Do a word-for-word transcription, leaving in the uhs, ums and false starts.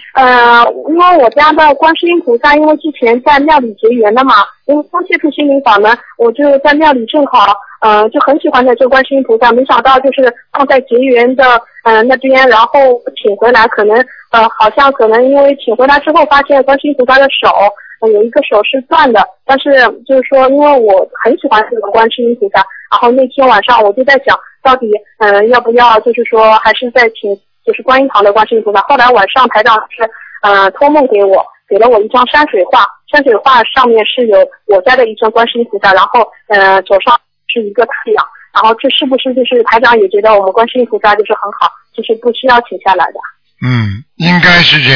呃，因为我家的观世音菩萨，因为之前在庙里结缘的嘛，因为刚接触心灵法门，我就在庙里正好，呃，就很喜欢的这个观世音菩萨，没想到就是放在结缘的呃那边，然后请回来，可能呃好像可能因为请回来之后，发现观世音菩萨的手。呃、有一个手是断的，但是就是说，因为我很喜欢这个观世音菩萨，然后那天晚上我就在想，到底嗯、呃、要不要就是说还是再请就是观音堂的观世音菩萨。后来晚上台长是呃托梦给我，给了我一张山水画，山水画上面是有我家的一尊观世音菩萨，然后呃手上是一个太阳，然后这是不是就是台长也觉得我们观世音菩萨就是很好，就是不需要请下来的？ 嗯，应该是这